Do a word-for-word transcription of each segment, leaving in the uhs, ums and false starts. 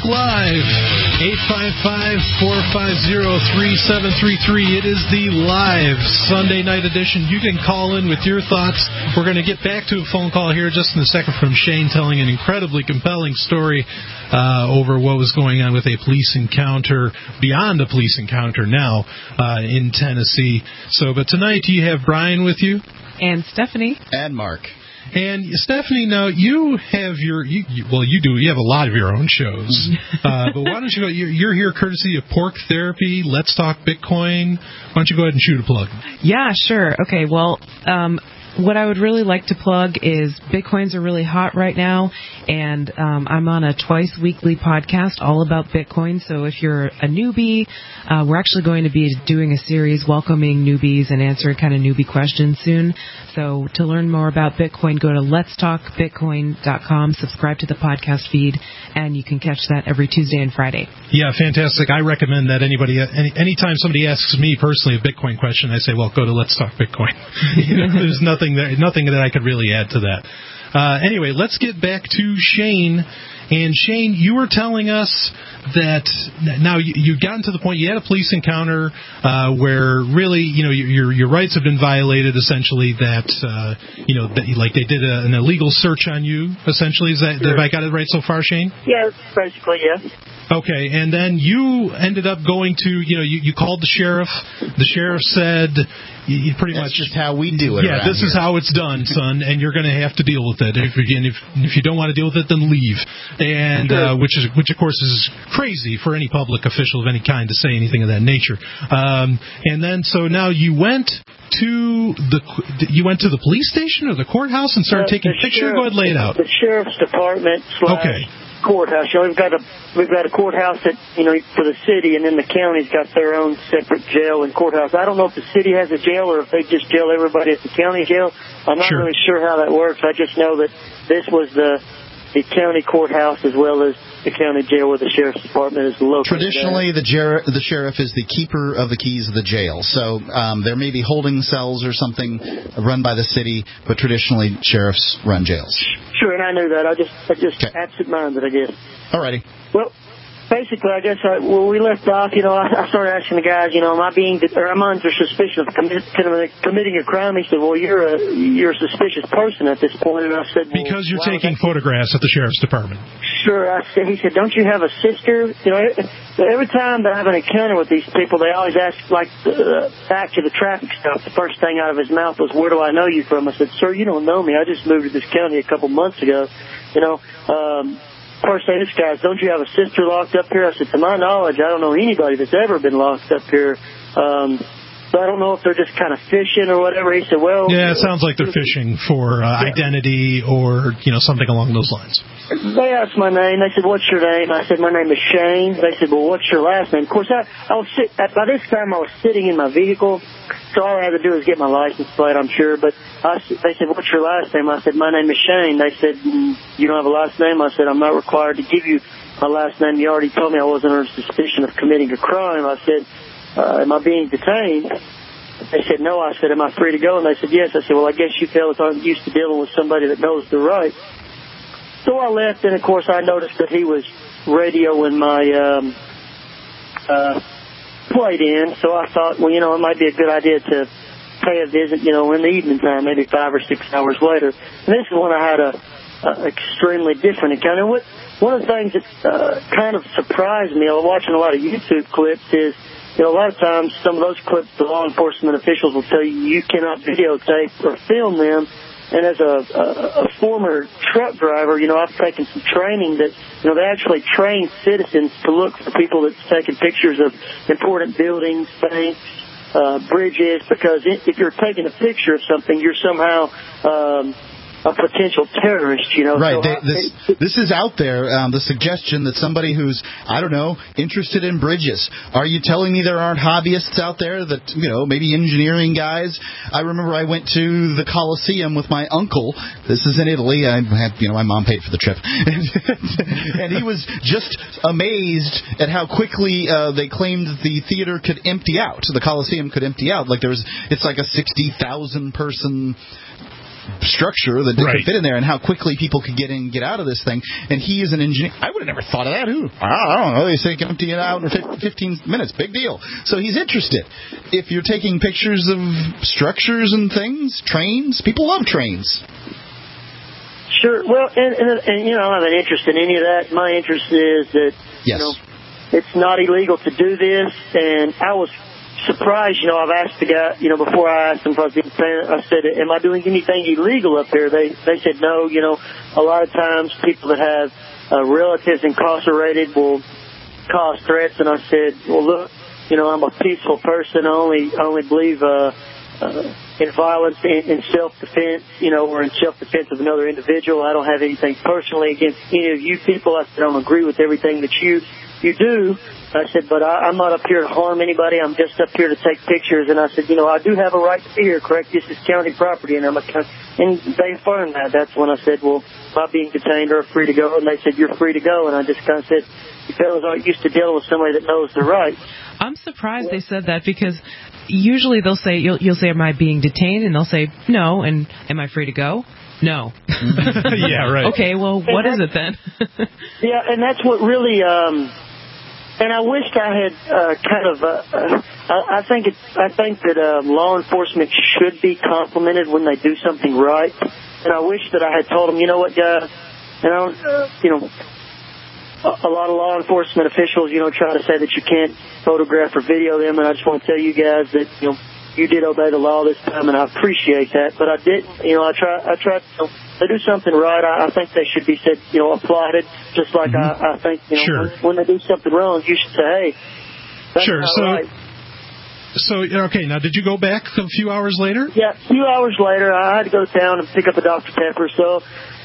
Live. eight five five, four five zero, three seven three three. It is the live Sunday night edition. You can call in with your thoughts. We're going to get back to a phone call here just in a second from Shane telling an incredibly compelling story uh, over what was going on with a police encounter, beyond a police encounter now, uh, in Tennessee. So, but tonight you have Brian with you. And Stephanie. And Mark. And Stephanie, now you have your, you, you, well, you do, you have a lot of your own shows, uh, but why don't you go, you're, you're here courtesy of Pork Therapy, Let's Talk Bitcoin. Why don't you go ahead and shoot a plug? Yeah, sure. Okay, well, um, what I would really like to plug is Bitcoins are really hot right now, and um, I'm on a twice-weekly podcast all about Bitcoin. So if you're a newbie, uh, we're actually going to be doing a series welcoming newbies and answering kind of newbie questions soon. So to learn more about Bitcoin, go to lets talk bitcoin dot com, subscribe to the podcast feed, and you can catch that every Tuesday and Friday. Yeah, fantastic. I recommend that anybody, any anytime somebody asks me personally a Bitcoin question, I say, well, go to Let's Talk Bitcoin. You know, there's nothing there, nothing that I could really add to that. Uh, anyway, let's get back to Shane. And Shane, you were telling us that now you, you've gotten to the point, you had a police encounter uh, where really, you know, your your rights have been violated, essentially, that, uh, you know, that, like they did a, an illegal search on you, essentially. Is that, sure. Have I got it right so far, Shane? Yeah, basically, yes. Okay, and then you ended up going to, you know, you, you called the sheriff. The sheriff said, you, you pretty That's much... just how we do it. Yeah, this here. is how it's done, son, and you're going to have to deal with it. If, again, if, if you don't want to deal with it, then leave. And uh, which, is, which, of course, is crazy for any public official of any kind to say anything of that nature. Um, and then, so now you went to the you went to the police station or the courthouse and started Uh, taking pictures? Go ahead, lay it out. The sheriff's department slash Okay. courthouse. You know, we've got a we've got a courthouse that you know for the city, and then the county's got their own separate jail and courthouse. I don't know if the city has a jail or if they just jail everybody at the county jail. I'm not Sure. really sure how that works. I just know that this was the the county courthouse as well as the county jail where the sheriff's department is located. Traditionally, the, ger- the sheriff is the keeper of the keys of the jail. So um, there may be holding cells or something run by the city, but traditionally sheriffs run jails. Sure, and I knew that. I just I just Okay. absent-minded, I guess. Alrighty. Well, basically, I guess I, when we left off, you know, I, I started asking the guys, you know, am I being, or am I under suspicion of commit, committing a crime? He said, well, you're a you're a suspicious person at this point. And I said, well, Because you're why taking was I- photographs at the sheriff's department. Sure, I said. He said, don't you have a sister? You know, every time that I have an encounter with these people, they always ask, like, uh, back to the traffic stop. The first thing out of his mouth was, where do I know you from? I said, sir, you don't know me. I just moved to this county a couple months ago. You know, um, first thing, this guy's, don't you have a sister locked up here? I said, to my knowledge, I don't know anybody that's ever been locked up here. Um, so I don't know if they're just kind of fishing or whatever. He said, well... Yeah, it sounds like they're fishing for uh, Yeah. identity or, you know, something along those lines. They asked my name. They said, what's your name? I said, my name is Shane. They said, well, what's your last name? Of course, I, I was sit, by this time I was sitting in my vehicle, so all I had to do was get my license plate, I'm sure. But I, they said, what's your last name? I said, my name is Shane. They said, mm, you don't have a last name? I said, I'm not required to give you my last name. You already told me I wasn't under suspicion of committing a crime. I said, uh, am I being detained? They said, no. I said, am I free to go? And they said, yes. I said, well, I guess you fellas aren't used to dealing with somebody that knows the right. So I left, and, of course, I noticed that he was radioing my um, uh, plate in. So I thought, well, you know, it might be a good idea to pay a visit, you know, in the evening time, maybe five or six hours later. And this is when I had a, a extremely different encounter. What, one of the things that uh, kind of surprised me, I was watching a lot of YouTube clips, is you know, a lot of times some of those clips, the law enforcement officials will tell you you cannot videotape or film them. And as a, a, a former truck driver, you know, I've taken some training that, you know, they actually train citizens to look for people that's taking pictures of important buildings, banks, uh, bridges, because if you're taking a picture of something, you're somehow um, a potential terrorist, you know. Right. So they, I, this, it, this is out there, um, the suggestion that somebody who's, I don't know, interested in bridges. Are you telling me there aren't hobbyists out there that, you know, maybe engineering guys? I remember I went to the Colosseum with my uncle. This is in Italy. I had, you know, my mom paid for the trip. And he was just amazed at how quickly uh, they claimed the theater could empty out. The Colosseum could empty out. Like there was, it's like a sixty thousand person structure that right. could fit in there, and how quickly people could get in, get out of this thing. And he is an engineer. I would have never thought of that. Who? I don't know. They say empty it out in fifteen minutes. Big deal. So he's interested. If you're taking pictures of structures and things, trains, people love trains. Sure. Well, and, and, and you know, I don't have an interest in any of that. My interest is that yes. you know, it's not illegal to do this, and I was surprised. You know, I've asked the guy, you know, before I asked him if I was being fan, I said, am I doing anything illegal up there? They they said no. You know, a lot of times people that have uh, relatives incarcerated will cause threats, and I said, well, look, you know, I'm a peaceful person. I only, I only believe uh, uh, in violence, in, in self-defense, you know, or in self-defense of another individual. I don't have anything personally against any of you people. I said, I don't agree with everything that you you do. I said, but I, I'm not up here to harm anybody. I'm just up here to take pictures. And I said, you know, I do have a right to be here, correct? This is county property, and I'm a county. And they affirmed that. That's when I said, well, am I being detained or free to go? And they said, you're free to go. And I just kind of said, you fellas aren't used to dealing with somebody that knows their rights. I'm surprised they said that, because usually they'll say, you'll, you'll say, am I being detained? And they'll say, no. And am I free to go? No. Yeah, right. Okay, well, what is it then? Yeah, and that's what really, um, and I wished I had uh, kind of, uh, uh, I, I think it's, I think that uh, law enforcement should be complimented when they do something right. And I wish that I had told them, you know what, guys, and I don't, uh, you know, a, a lot of law enforcement officials, you know, try to say that you can't photograph or video them, and I just want to tell you guys that, you know, you did obey the law this time, and I appreciate that. But I didn't, you know, I try, I tried to, they do something right. I, I think they should be said, you know, applauded, just like mm-hmm. I, I think, you know, sure. when, when they do something wrong, you should say, hey, that's sure. not so, right. So, okay, now did you go back a few hours later? Yeah, a few hours later, I had to go to town and pick up a Doctor Pepper, so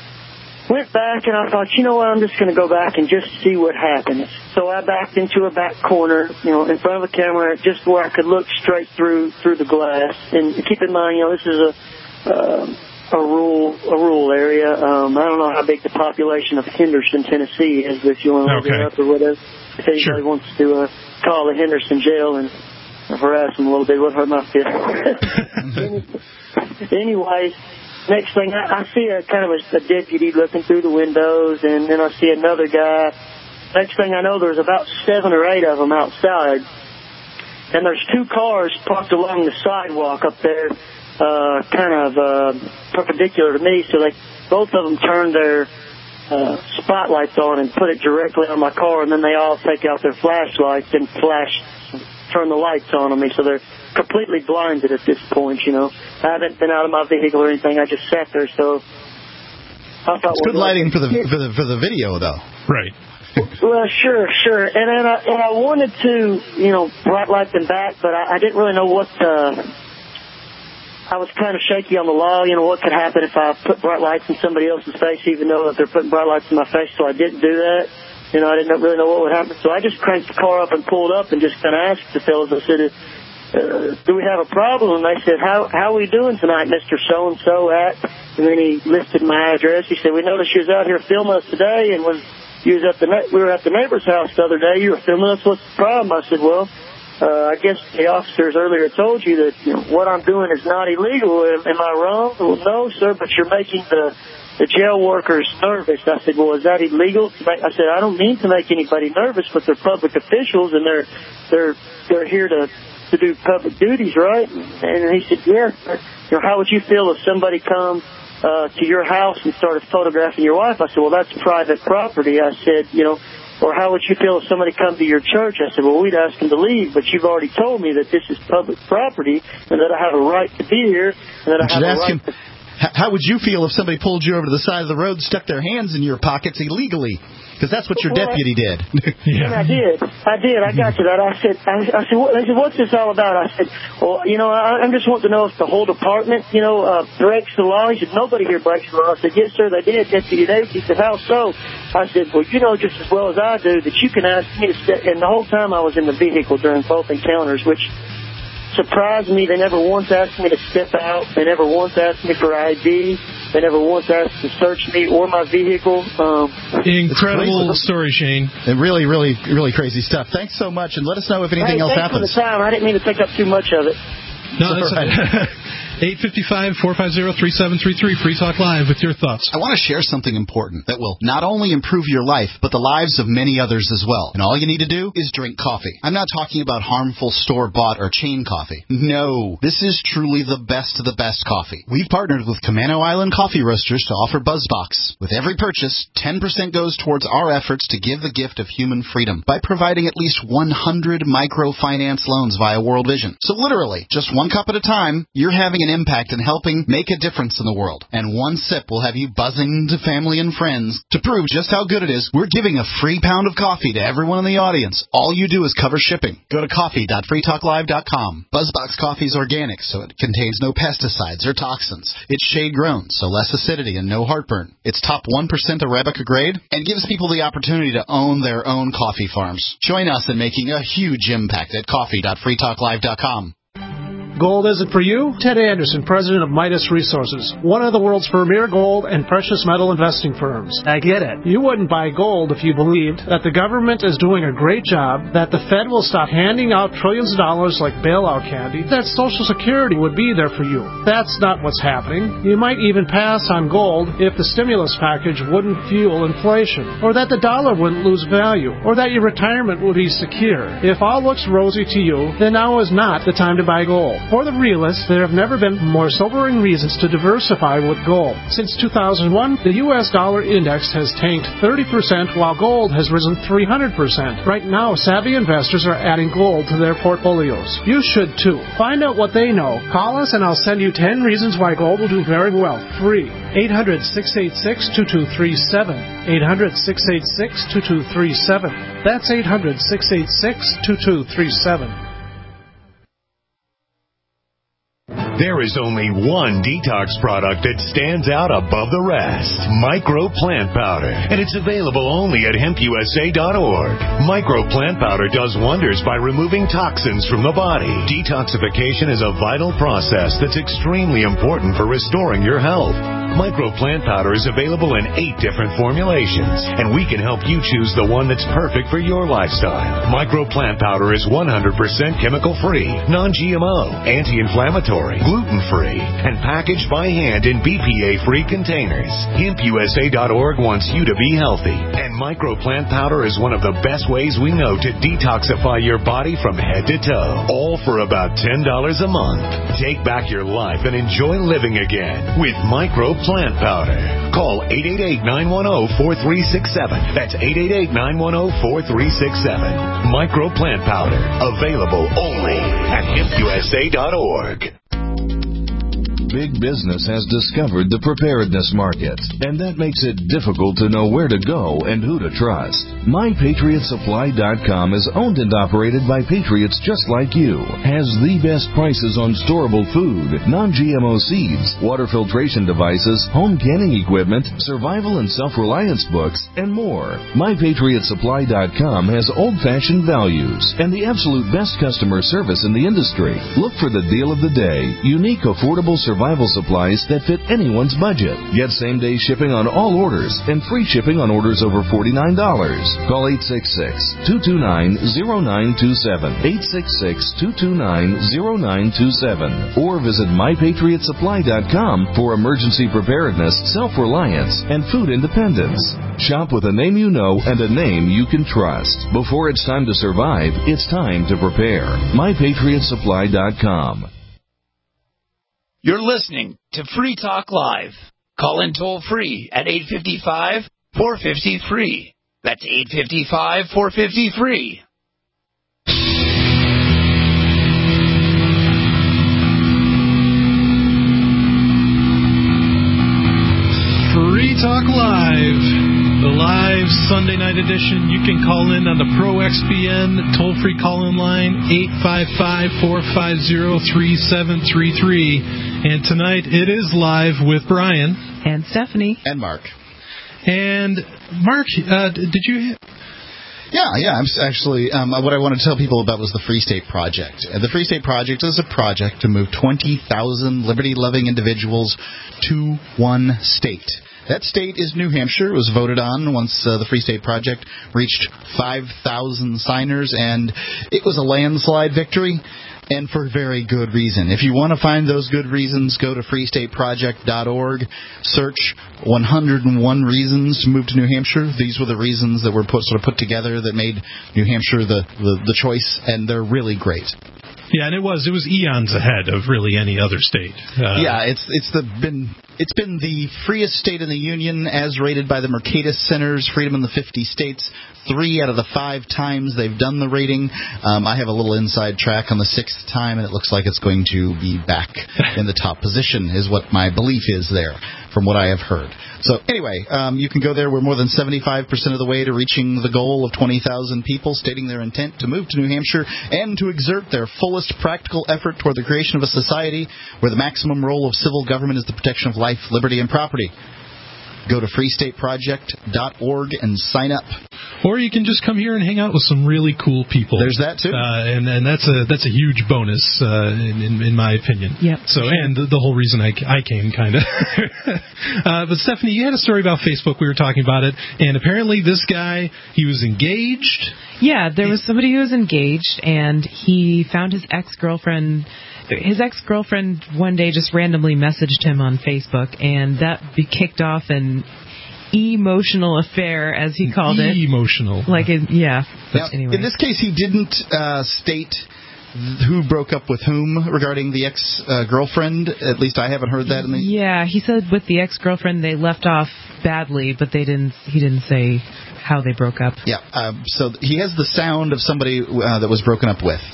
went back, and I thought, you know what, I'm just going to go back and just see what happens. So I backed into a back corner, you know, in front of a camera, just where I could look straight through through the glass. And keep in mind, you know, this is a uh, a rural a rural area. Um, I don't know how big the population of Henderson, Tennessee is, but if you want to look okay. it up or whatever, if anybody sure. wants to uh, call the Henderson jail and harass them a little bit, it would hurt my feelings. Anyways. Next thing, I, I see a kind of a, a deputy looking through the windows, and then I see another guy. Next thing I know, there's about seven or eight of them outside. And there's two cars parked along the sidewalk up there, uh, kind of uh, perpendicular to me. So they, both of them turned their uh, spotlights on and put it directly on my car, and then they all take out their flashlights and flash, turn the lights on on me. So they're completely blinded at this point, you know. I haven't been out of my vehicle or anything. I just sat there, so I thought, it's good well, lighting for the for the for the video, though. Right. Well, sure, sure. And then I, and I wanted to, you know, bright light them back, but I, I didn't really know what. Uh, I was kind of shaky on the law, you know, what could happen if I put bright lights in somebody else's face, even though that they're putting bright lights in my face. So I didn't do that. You know, I didn't really know what would happen. So I just cranked the car up and pulled up and just kind of asked the fellas. I said, Uh, do we have a problem? And they said, how how are we doing tonight, Mister So-and-so at? And then he listed my address. He said, we noticed you was out here filming us today, and was you was at the we were at the neighbor's house the other day. You were filming us. What's the problem? I said, well, uh, I guess the officers earlier told you that, you know, what I'm doing is not illegal. Am, am I wrong? Well, no, sir, but you're making the the jail workers nervous. I said, well, is that illegal? I said, I don't mean to make anybody nervous, but they're public officials, and they're they're they're here to to do public duties, right? And he said, yes. You know, how would you feel if somebody come uh, to your house and started photographing your wife? I said, well, that's private property. I said, you know, or how would you feel if somebody come to your church? I said, well, we'd ask them to leave, but you've already told me that this is public property and that I have a right to be here and that I have a right to... How would you feel if somebody pulled you over to the side of the road, stuck their hands in your pockets illegally? Because that's what your well, deputy did. Yeah, I did. I did. I got to that. I said, I, I said, what, they said, what's this all about? I said, well, you know, I, I'm just wanting to know if the whole department, you know, uh, breaks the law. He said, nobody here breaks the law. I said, yes, sir, they did. Deputy Davis. He said, how so? I said, well, you know just as well as I do that you can ask me to step. And the whole time I was in the vehicle during both encounters, which surprised me. They never once asked me to step out. They never once asked me for I D. They never once asked to search me or my vehicle. Um, Incredible story, Shane. And really, really, really crazy stuff. Thanks so much, and let us know if anything hey, else thanks happens. Thanks for the time. I didn't mean to take up too much of it. No, that's, right. eight five five, four five zero, three seven three three. Free Talk Live with your thoughts. I want to share something important that will not only improve your life, but the lives of many others as well. And all you need to do is drink coffee. I'm not talking about harmful store-bought or chain coffee. No, this is truly the best of the best coffee. We've partnered with Camano Island Coffee Roasters to offer BuzzBox. With every purchase, ten percent goes towards our efforts to give the gift of human freedom by providing at least one hundred microfinance loans via World Vision. So literally, just one cup at a time, you're having an impact and helping make a difference in the world. And one sip will have you buzzing to family and friends. To prove just how good it is, we're giving a free pound of coffee to everyone in the audience. All you do is cover shipping. Go to coffee dot free talk live dot com. BuzzBox coffee is organic, so it contains no pesticides or toxins. It's shade-grown, so less acidity and no heartburn. It's top one percent Arabica grade and gives people the opportunity to own their own coffee farms. Join us in making a huge impact at coffee dot free talk live dot com. Gold is it for you? Ted Anderson, president of Midas Resources, one of the world's premier gold and precious metal investing firms. I get it. You wouldn't buy gold if you believed that the government is doing a great job, that the Fed will stop handing out trillions of dollars like bailout candy, that Social Security would be there for you. That's not what's happening. You might even pass on gold if the stimulus package wouldn't fuel inflation, or that the dollar wouldn't lose value, or that your retirement would be secure. If all looks rosy to you, then now is not the time to buy gold. For the realists, there have never been more sobering reasons to diversify with gold. Since two thousand one, the U S dollar index has tanked thirty percent while gold has risen three hundred percent. Right now, savvy investors are adding gold to their portfolios. You should too. Find out what they know. Call us and I'll send you ten reasons why gold will do very well. Free. eight hundred, six eight six, two two three seven. eight hundred, six eight six, two two three seven. That's eight hundred, six eight six, two two three seven. There is only one detox product that stands out above the rest, Micro Plant Powder, and it's available only at hemp u s a dot org. Micro Plant Powder does wonders by removing toxins from the body. Detoxification is a vital process that's extremely important for restoring your health. Micro Plant Powder is available in eight different formulations, and we can help you choose the one that's perfect for your lifestyle. Micro Plant Powder is one hundred percent chemical-free, non G M O, anti-inflammatory, gluten-free, and packaged by hand in B P A-free containers. hemp u s a dot org wants you to be healthy, and Micro Plant Powder is one of the best ways we know to detoxify your body from head to toe, all for about ten dollars a month. Take back your life and enjoy living again with Micro Plant Powder. Call eight eight eight, nine one zero, four three six seven. That's eight eight eight, nine one zero, four three six seven. Micro Plant Powder. Available only at hemp u s a dot org. Big business has discovered the preparedness market, and that makes it difficult to know where to go and who to trust. my patriot supply dot com is owned and operated by patriots just like you, has the best prices on storable food, non G M O seeds, water filtration devices, home canning equipment, survival and self-reliance books, and more. my patriot supply dot com has old-fashioned values and the absolute best customer service in the industry. Look for the deal of the day, unique, affordable survival Survival supplies that fit anyone's budget. Get same-day shipping on all orders and free shipping on orders over forty-nine dollars. Call eight six six, two two nine, zero nine two seven, eight six six, two two nine, zero nine two seven, or visit my patriot supply dot com for emergency preparedness, self-reliance, and food independence. Shop with a name you know and a name you can trust. Before it's time to survive, it's time to prepare. my patriot supply dot com. You're listening to Free Talk Live. Call in toll free at eight five five, four five zero, free. That's eight five five, four five zero, free. Free Talk Live. The live Sunday night edition. You can call in on the Pro X P N toll-free call-in line, eight five five, four five zero, three seven three three. And tonight it is live with Brian. And Stephanie. And Mark. And Mark, uh, did you... Yeah, yeah. I'm actually, um, what I want to tell people about was the Free State Project. Uh, the Free State Project is a project to move twenty thousand liberty-loving individuals to one state. That state is New Hampshire. It was voted on once uh, the Free State Project reached five thousand signers, and it was a landslide victory. and for very good reason. If you want to find those good reasons, go to free state project dot org, search one hundred one reasons to move to New Hampshire. These were the reasons that were put, sort of put together that made New Hampshire the, the, the choice, and they're really great. Yeah, and it was it was eons ahead of really any other state. Uh, yeah, it's it's the been it's been the freest state in the union as rated by the Mercatus Center's Freedom in the fifty States. Three out of the five times they've done the rating. Um, I have a little inside track on the sixth time, and it looks like it's going to be back in the top position, is what my belief is there, from what I have heard. So anyway, um, you can go there. We're more than seventy-five percent of the way to reaching the goal of twenty thousand people stating their intent to move to New Hampshire and to exert their fullest practical effort toward the creation of a society where the maximum role of civil government is the protection of life, liberty, and property. Go to free state project dot org and sign up. Or you can just come here and hang out with some really cool people. There's that too, uh, and and that's a that's a huge bonus uh, in, in in my opinion. Yep. So and the, the whole reason I, I came kind of. uh, but Stephanie, you had a story about Facebook. We were talking about it, and apparently this guy, he was engaged. Yeah, there was somebody who was engaged, and he found his ex-girlfriend. His ex-girlfriend one day just randomly messaged him on Facebook, and that be kicked off an emotional affair, as he called it. Emotional. Like, it, yeah. Now, anyway. In this case, he didn't uh, state who broke up with whom regarding the ex-girlfriend. At least I haven't heard that. In the yeah, he said with the ex-girlfriend they left off badly, but they didn't. He didn't say how they broke up. Yeah. Um, so he has the sound of somebody uh, that was broken up with.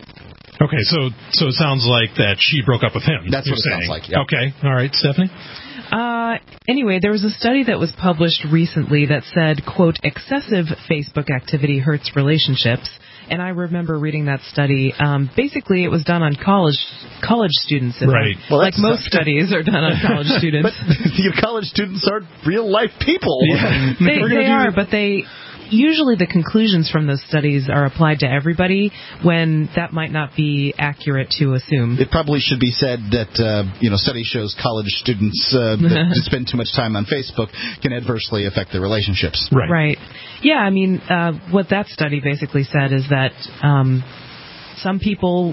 Okay, so so it sounds like that she broke up with him. That's what it saying. sounds like. Yep. Okay, all right, Stephanie. Uh, anyway, there was a study that was published recently that said, quote, excessive Facebook activity hurts relationships. And I remember reading that study. Um, basically, it was done on college college students. Right. Well, like most studies are done on college students. But your college students are real life people. Yeah. They, they are, but they... Usually the conclusions from those studies are applied to everybody when that might not be accurate to assume. It probably should be said that, uh, you know, study shows college students uh, that spend too much time on Facebook can adversely affect their relationships. Right. Right. Yeah, I mean, uh, what that study basically said is that um, some people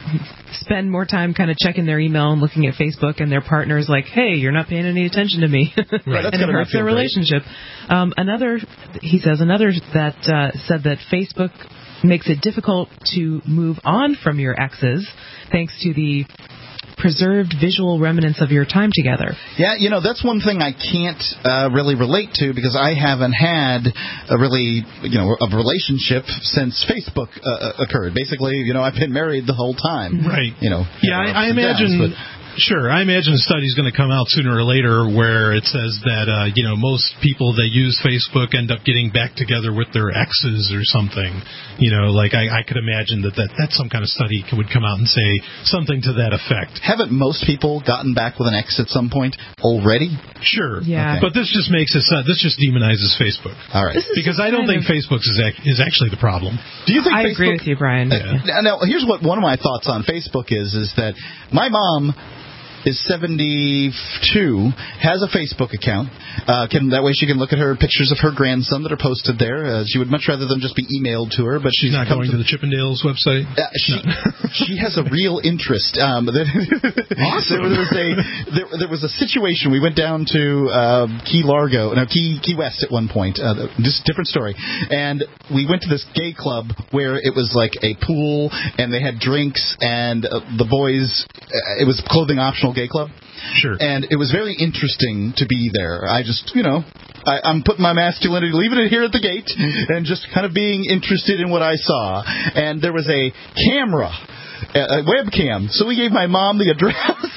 spend more time kind of checking their email and looking at Facebook, and their partner's like, hey, you're not paying any attention to me. Right. And it hurts their relationship. Um, another, he says, another that uh, said that Facebook makes it difficult to move on from your exes thanks to the preserved visual remnants of your time together. Yeah, you know, that's one thing I can't uh, really relate to because I haven't had a really, you know, a relationship since Facebook uh, occurred. Basically, you know, I've been married the whole time. Right. You know. Yeah, I, I imagine... Downs, but, Sure. I imagine a study's going to come out sooner or later where it says that, uh, you know, most people that use Facebook end up getting back together with their exes or something. You know, like I, I could imagine that, that that's some kind of study would come out and say something to that effect. Haven't most people gotten back with an ex at some point already? Sure. Yeah. Okay. But this just makes it, uh, this just demonizes Facebook. All right. Because I don't think of... Facebook is, ac- is actually the problem. Do you think I Facebook... agree with you, Brian. Uh, yeah. Now, here's what one of my thoughts on Facebook is, is that my mom is seventy-two, has a Facebook account. Uh, can that way she can look at her pictures of her grandson that are posted there. Uh, she would much rather them just be emailed to her, but she's, she's not going to, to the Chippendales website. Uh, she no. she has a real interest. Um, there, awesome. there was a there, there was a situation. We went down to uh, Key Largo, no Key Key West at one point. Uh, just different story. And we went to this gay club where it was like a pool and they had drinks and uh, the boys. Uh, it was clothing optional gay club. Sure. And it was very interesting to be there. I just, you know, I, I'm putting my masculinity, leaving it here at the gate, and just kind of being interested in what I saw. And there was a camera, a, a webcam. So we gave my mom the address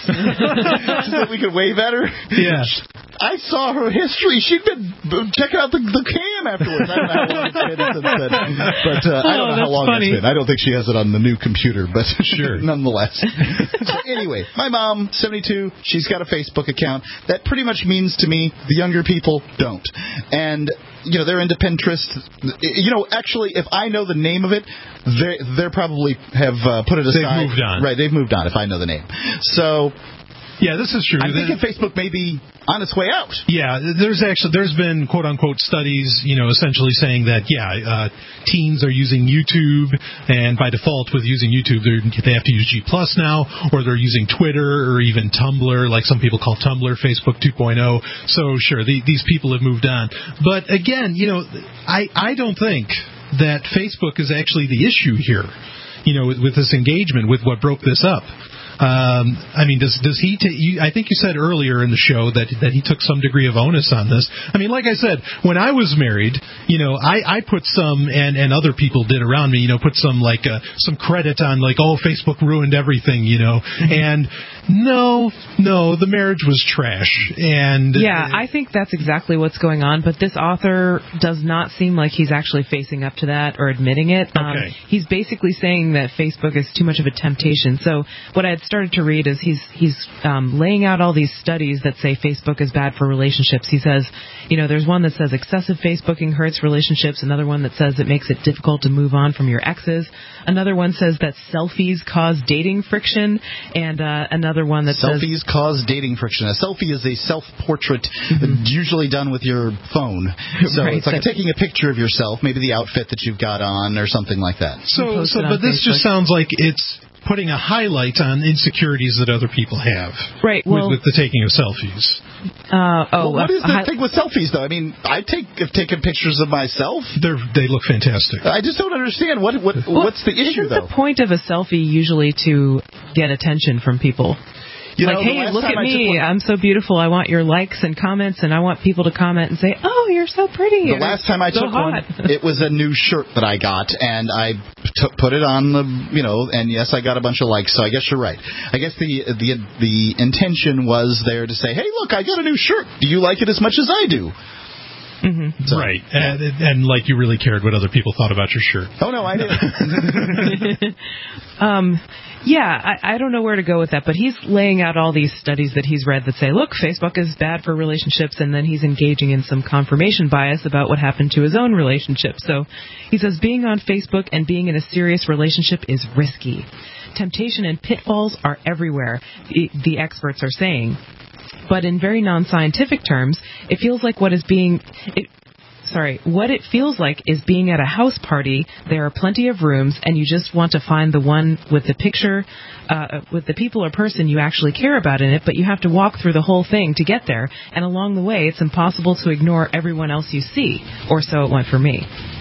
so that we could wave at her. Yeah. I saw her history. She'd been checking out the, the cam afterwards. I don't know how long it's been since then. But uh, I don't oh, know how long funny. it's been. I don't think she has it on the new computer, but sure. nonetheless. So anyway, my mom, seventy-two, she's got a Facebook account. That pretty much means to me the younger people don't. And, you know, they're into Pinterest. You know, actually, if I know the name of it, they they probably have uh, put it aside. They've moved on. Right, they've moved on if I know the name. So... Yeah, this is true. I'm thinking Facebook may be on its way out. Yeah, there's actually there's been quote unquote studies, you know, essentially saying that yeah, uh, teens are using YouTube, and by default with using YouTube, they have to use G Plus now, or they're using Twitter or even Tumblr, like some people call Tumblr Facebook two point oh. So sure, the, these people have moved on. But again, you know, I I don't think that Facebook is actually the issue here. You know, with, with this engagement, with what broke this up. Um, I mean, does does he? Ta- you, I think you said earlier in the show that that he took some degree of onus on this. I mean, like I said, when I was married, you know, I, I put some, and, and other people did around me, you know, put some like uh, some credit on like, oh, Facebook ruined everything, you know, and no, no, the marriage was trash. And yeah, I think that's exactly what's going on. But this author does not seem like he's actually facing up to that or admitting it. Um, okay. He's basically saying that Facebook is too much of a temptation. So what I had started to read is he's he's um, laying out all these studies that say Facebook is bad for relationships. He says, you know, there's one that says excessive Facebooking hurts relationships. Another one that says it makes it difficult to move on from your exes. Another one says that selfies cause dating friction, and uh, another one that selfies says... cause dating friction. A selfie is a self-portrait, mm-hmm. usually done with your phone. So right, it's like so taking a picture of yourself, maybe the outfit that you've got on or something like that. So, so but this Facebook. just sounds like it's putting a highlight on insecurities that other people have. Right. Well, with, with the taking of selfies. Uh, oh, well, what is the hi- thing with selfies, though? I mean, I take have taken pictures of myself. They're, they look fantastic. I just don't understand what what well, what's the issue, isn't though. The point of a selfie usually to get attention from people. You like, know, hey, look at I me. one, I'm so beautiful. I want your likes and comments, and I want people to comment and say, oh, you're so pretty. The last time I so took hot. one, it was a new shirt that I got, and I t- put it on the, you know, and yes, I got a bunch of likes, so I guess you're right. I guess the the the intention was there to say, hey, look, I got a new shirt. Do you like it as much as I do? Mm-hmm. So, right, and, and like you really cared what other people thought about your shirt. Oh, no, I didn't. um, yeah, I, I don't know where to go with that, but he's laying out all these studies that he's read that say, look, Facebook is bad for relationships, and then he's engaging in some confirmation bias about what happened to his own relationship. So he says being on Facebook and being in a serious relationship is risky. Temptation and pitfalls are everywhere, the, the experts are saying. But in very non-scientific terms, it feels like what is being... It, Sorry, what it feels like is being at a house party. There are plenty of rooms, and you just want to find the one with the picture, uh, with the people or person you actually care about in it, but you have to walk through the whole thing to get there. And along the way, it's impossible to ignore everyone else you see. Or so it went for me.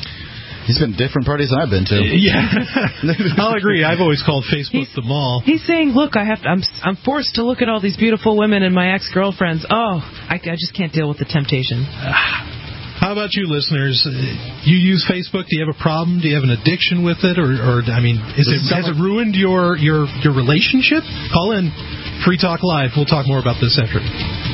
He's been to different parties than I've been to. Yeah, I'll agree. I've always called Facebook he's, the mall. He's saying, "Look, I have to, I'm I'm forced to look at all these beautiful women and my ex-girlfriends. Oh, I, I just can't deal with the temptation." How about you, listeners? You use Facebook? Do you have a problem? Do you have an addiction with it, or, or I mean, is it, has it ruined your, your your relationship? Call in, Free Talk Live. We'll talk more about this after.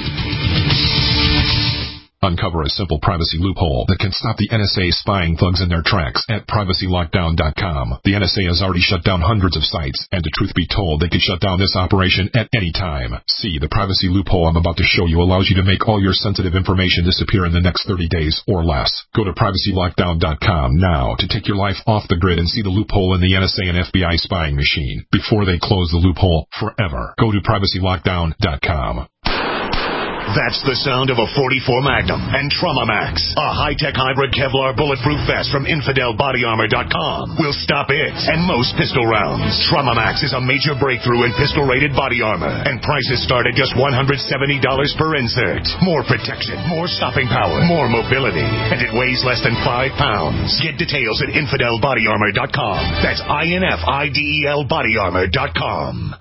Uncover a simple privacy loophole that can stop the N S A spying thugs in their tracks at privacy lockdown dot com. The N S A has already shut down hundreds of sites, and to truth be told, they could shut down this operation at any time. See, the privacy loophole I'm about to show you allows you to make all your sensitive information disappear in the next thirty days or less. Go to privacy lockdown dot com now to take your life off the grid and see the loophole in the N S A and F B I spying machine before they close the loophole forever. Go to privacy lockdown dot com. That's the sound of a forty-four Magnum and Trauma Max, a high-tech hybrid Kevlar bulletproof vest from infidel body armor dot com. Will stop it and most pistol rounds. Trauma Max is a major breakthrough in pistol-rated body armor, and prices start at just one hundred seventy dollars per insert. More protection, more stopping power, more mobility, and it weighs less than five pounds. Get details at infidel body armor dot com. That's I N F I D E L body armor dot com.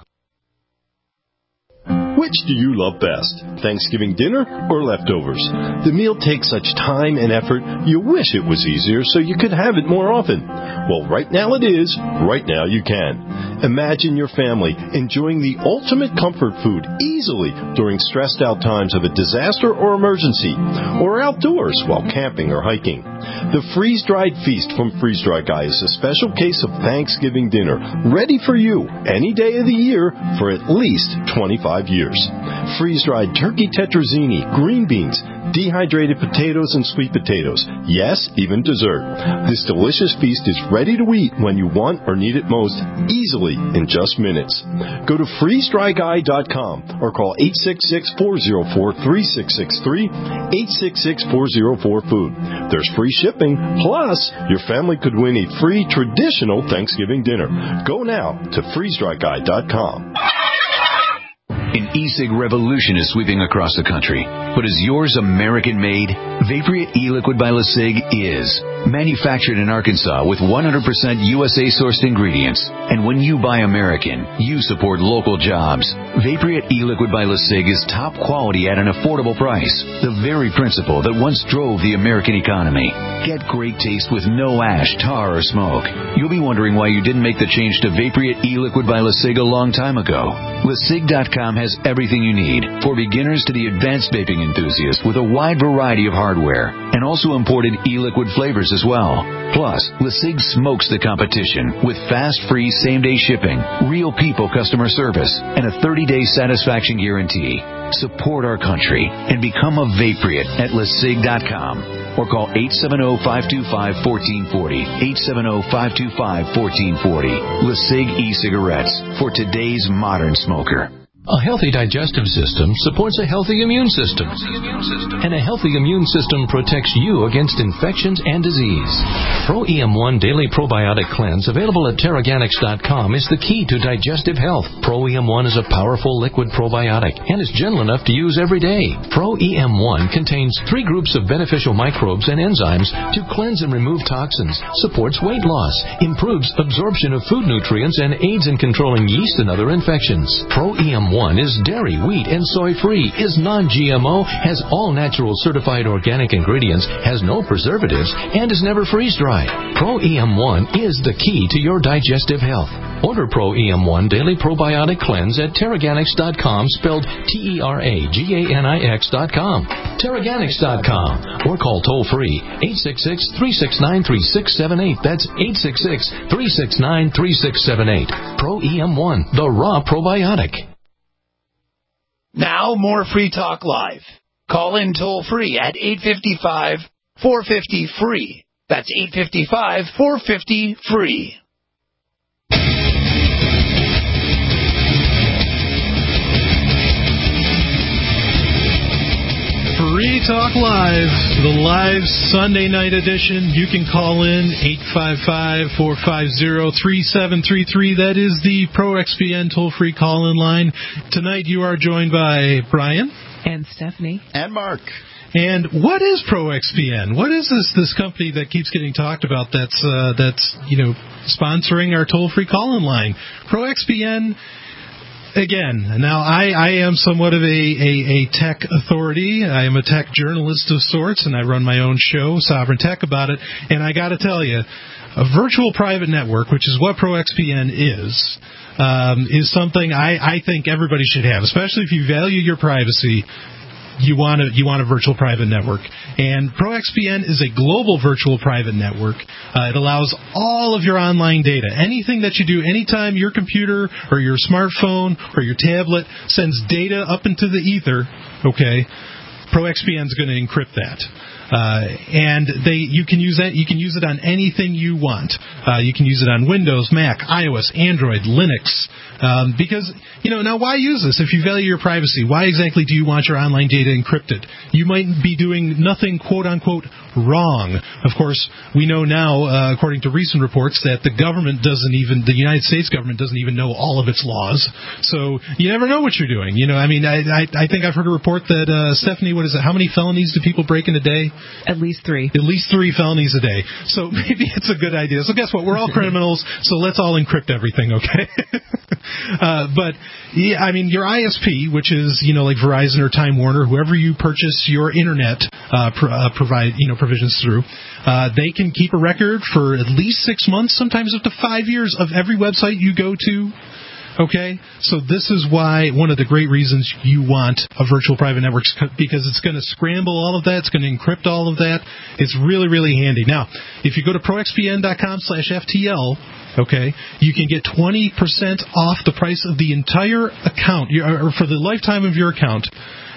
Which do you love best, Thanksgiving dinner or leftovers? The meal takes such time and effort, you wish it was easier so you could have it more often. Well, right now it is. Right now you can. Imagine your family enjoying the ultimate comfort food easily during stressed out times of a disaster or emergency, or outdoors while camping or hiking. The freeze-dried feast from Freeze Dry Guy is a special case of Thanksgiving dinner, ready for you any day of the year for at least twenty-five years. Freeze-dried turkey tetrazzini, green beans, dehydrated potatoes and sweet potatoes. Yes, even dessert. This delicious feast is ready to eat when you want or need it most, easily in just minutes. Go to freeze dry guy dot com or call eight six six, four oh four, three six six three, eight six six, four oh four, food. There's free shipping, plus your family could win a free traditional Thanksgiving dinner. Go now to freeze dry guy dot com. An e-cig revolution is sweeping across the country. But is yours American-made? Vaporeate e-liquid by LeSig is. Manufactured in Arkansas with one hundred percent U S A-sourced ingredients. And when you buy American, you support local jobs. Vaporeate e-liquid by LeSig is top quality at an affordable price. The very principle that once drove the American economy. Get great taste with no ash, tar, or smoke. You'll be wondering why you didn't make the change to Vaporeate e-liquid by LeSig a long time ago. LeSig dot com has everything you need, for beginners to the advanced vaping enthusiast, with a wide variety of hardware, and also imported e-liquid flavors as well. Plus, LeSig smokes the competition with fast, free, same-day shipping, real people customer service, and a thirty-day satisfaction guarantee. Support our country and become a Vaporeate at LeSig dot com. Or call eight seven zero, five two five, one four zero zero, eight seven zero, five two five, one four zero zero. LeSig e-cigarettes for today's modern smoker. A healthy digestive system supports a healthy immune system. And a healthy immune system protects you against infections and disease. Pro E M one Daily Probiotic Cleanse, available at Terraganics dot com, is the key to digestive health. Pro E M one is a powerful liquid probiotic and is gentle enough to use every day. Pro E M one contains three groups of beneficial microbes and enzymes to cleanse and remove toxins, supports weight loss, improves absorption of food nutrients, and aids in controlling yeast and other infections. Pro E M one is dairy, wheat, and soy-free, is non-G M O, has all natural certified organic ingredients, has no preservatives, and is never freeze-dried. Pro E M one is the key to your digestive health. Order Pro E M one Daily Probiotic Cleanse at Terraganics dot com, spelled T E R A G A N I X dot com. Terraganics dot com. Or call toll-free eight six six, three six nine, three six seven eight. That's eight six six, three six nine, three six seven eight. Pro E M one, the raw probiotic. Now, more Free Talk Live. Call in toll-free at eight five five, four five zero, free. That's eight five five, four five zero, free. Free Talk Live, the live Sunday night edition. You can call in eight five five, four five zero, three seven three three. That is the Pro X P N toll-free call-in line. Tonight you are joined by Brian. And Stephanie. And Mark. And what is Pro X P N? What is this this company that keeps getting talked about that's, uh, that's you know, sponsoring our toll-free call-in line? Pro X P N... Again, now I, I am somewhat of a, a, a tech authority. I am a tech journalist of sorts, and I run my own show, Sovereign Tech, about it. And I got to tell you, a virtual private network, which is what Pro X P N is, um, is something I, I think everybody should have, especially if you value your privacy. You want a you want a virtual private network, and Pro X P N is a global virtual private network. Uh, it allows all of your online data, anything that you do, anytime your computer or your smartphone or your tablet sends data up into the ether. Okay, Pro X P N is going to encrypt that. Uh, and they, you can use that. You can use it on anything you want. Uh, you can use it on Windows, Mac, iOS, Android, Linux. Um, because you know now, why use this if you value your privacy? Why exactly do you want your online data encrypted? You might be doing nothing "quote unquote" wrong. Of course, we know now, uh, according to recent reports, that the government doesn't even the United States government doesn't even know all of its laws. So you never know what you're doing. You know, I mean, I I, I think I've heard a report that uh, Stephanie, what is it? How many felonies do people break in a day? At least three. At least three felonies a day. So maybe it's a good idea. So guess what? We're all criminals, so let's all encrypt everything, okay? uh, but, yeah, I mean, your I S P, which is, you know, like Verizon or Time Warner, whoever you purchase your Internet uh, pro- uh, provide, you know, provisions through, uh, they can keep a record for at least six months, sometimes up to five years, of every website you go to. Okay, so this is why one of the great reasons you want a virtual private network, because it's going to scramble all of that, it's going to encrypt all of that. It's really, really handy. Now, if you go to pro x p n dot com slash F T L, okay, you can get twenty percent off the price of the entire account, or for the lifetime of your account.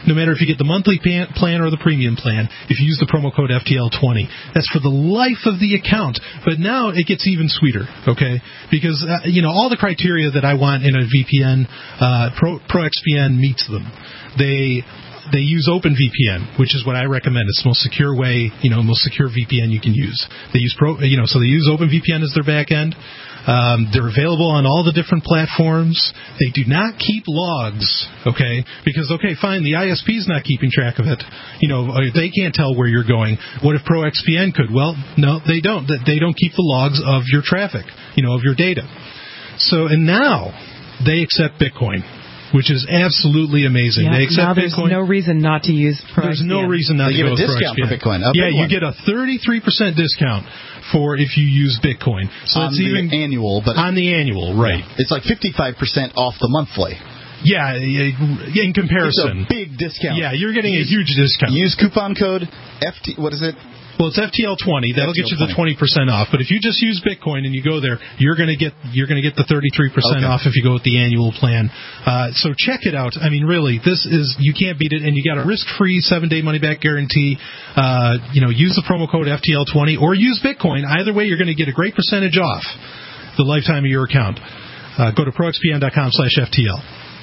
no matter if you get the monthly plan, plan or the premium plan, if you use the promo code F T L twenty. That's for the life of the account. But now it gets even sweeter, okay? Because, uh, you know, all the criteria that I want in a V P N, uh, Pro, ProXPN meets them. They... They use OpenVPN, which is what I recommend. It's the most secure way, you know, most secure V P N you can use. They use Pro, you know, so they use OpenVPN as their back end. Um, they're available on all the different platforms. They do not keep logs, okay? Because, okay, fine, the I S P's not keeping track of it. You know, they can't tell where you're going. What if ProXPN could? Well, no, they don't. They don't keep the logs of your traffic, you know, of your data. So, and now they accept Bitcoin, which is absolutely amazing. Yeah, they accept now there's Bitcoin. no reason not to use ProXPN. There's no reason not they to give go a with discount ProXPN. for Bitcoin. A yeah, big you one. get a thirty-three percent discount for if you use Bitcoin. So on it's the even annual, but on the annual, right? It's like fifty-five percent off the monthly. Yeah, in comparison, it's a big discount. Yeah, you're getting use, a huge discount. Use coupon code F T. What is it? Well, it's F T L twenty. That'll F T L get you the twenty percent off. But if you just use Bitcoin and you go there, you're going to get you're going to get the thirty-three percent okay. off if you go with the annual plan. Uh, so check it out. I mean, really, this is you can't beat it. And you got a risk-free seven-day money-back guarantee. Uh, you know, use the promo code F T L twenty or use Bitcoin. Either way, you're going to get a great percentage off the lifetime of your account. Uh, go to proxpn.com slash FTL.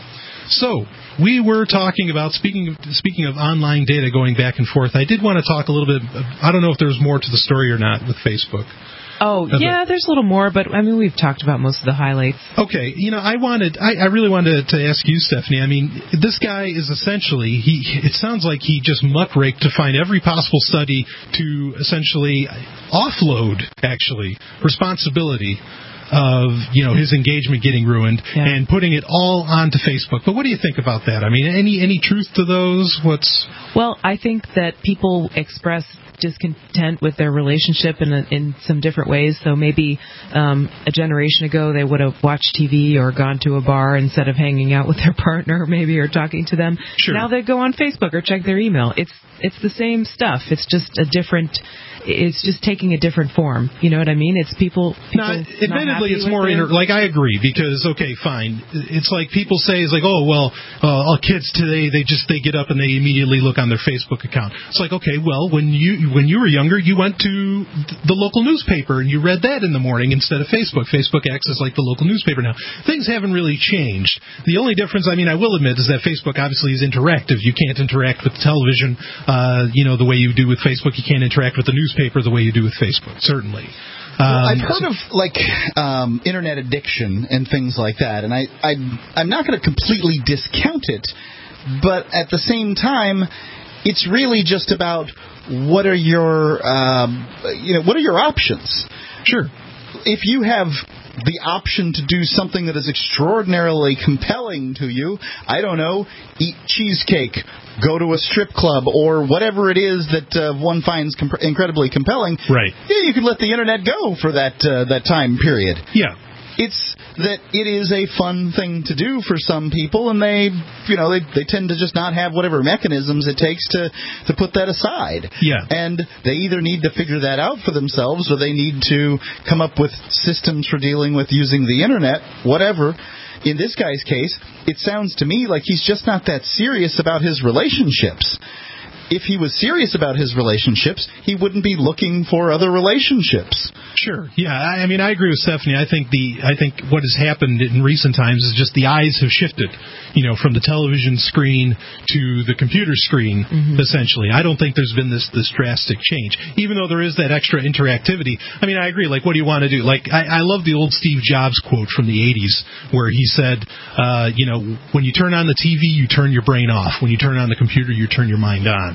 So we were talking about, speaking of, speaking of online data going back and forth, I did want to talk a little bit, I don't know if there's more to the story or not with Facebook. Oh, yeah, there's a little more, but, I mean, we've talked about most of the highlights. Okay, you know, I wanted, I, I really wanted to ask you, Stephanie, I mean, this guy is essentially, he, it sounds like he just muckraked to find every possible study to essentially offload, actually, responsibility of, you know, his engagement getting ruined yeah. and putting it all onto Facebook. But what do you think about that? I mean, any any truth to those? What's Well, I think that people express discontent with their relationship in a, in some different ways. So maybe um, a generation ago they would have watched T V or gone to a bar instead of hanging out with their partner, maybe, or talking to them. Sure. Now they go on Facebook or check their email. It's it's the same stuff. It's just a different. It's just taking a different form. You know what I mean? It's people. people no, admittedly, it's more inter- like I agree because okay, fine. It's like people say it's like oh well, uh, all kids today they just they get up and they immediately look on their Facebook account. It's like okay, well when you when you were younger you went to the local newspaper and you read that in the morning instead of Facebook. Facebook acts as like the local newspaper now. Things haven't really changed. The only difference, I mean, I will admit, is that Facebook obviously is interactive. You can't interact with television, uh, you know, the way you do with Facebook. You can't interact with the news. Paper the way you do with Facebook, certainly. Well, um, I've heard of like um, internet addiction and things like that, and I, I I'm not going to completely discount it, but at the same time, it's really just about what are your um, you know what are your options. Sure. If you have the option to do something that is extraordinarily compelling to you, I don't know, eat cheesecake, go to a strip club, or whatever it is that uh, one finds comp- incredibly compelling, right? Yeah, you can let the internet go for that uh, that time period. Yeah. It's that it is a fun thing to do for some people, and they, you know, they they tend to just not have whatever mechanisms it takes to, to put that aside. Yeah. And they either need to figure that out for themselves, or they need to come up with systems for dealing with using the internet, whatever. In this guy's case, it sounds to me like he's just not that serious about his relationships. If he was serious about his relationships, he wouldn't be looking for other relationships. Sure. Yeah, I, I mean, I agree with Stephanie. I think the I think what has happened in recent times is just the eyes have shifted, you know, from the television screen to the computer screen, mm-hmm. essentially. I don't think there's been this this drastic change, even though there is that extra interactivity. I mean, I agree. Like, what do you want to do? Like, I, I love the old Steve Jobs quote from the eighties where he said, uh, you know, when you turn on the T V, you turn your brain off. When you turn on the computer, you turn your mind on.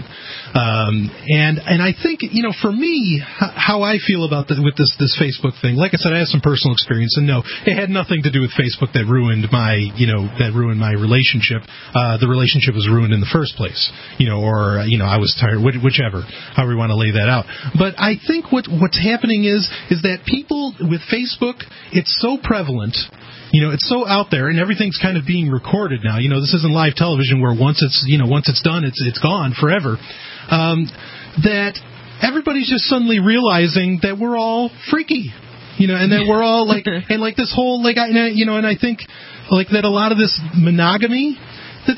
Um, and and I think, you know, for me, how I feel about the, with this this Facebook thing, like I said, I have some personal experience, and no, it had nothing to do with Facebook that ruined my, you know, that ruined my relationship. Uh, the relationship was ruined in the first place, you know, or, you know, I was tired, whichever, however you want to lay that out. But I think what what's happening is is that people with Facebook, it's so prevalent. You know, it's so out there, and everything's kind of being recorded now. You know, this isn't live television where once it's, you know, once it's done, it's it's gone forever. Um, that everybody's just suddenly realizing that we're all freaky, you know, and that we're all like, and like this whole, like, I, you know, and I think like that a lot of this monogamy, that that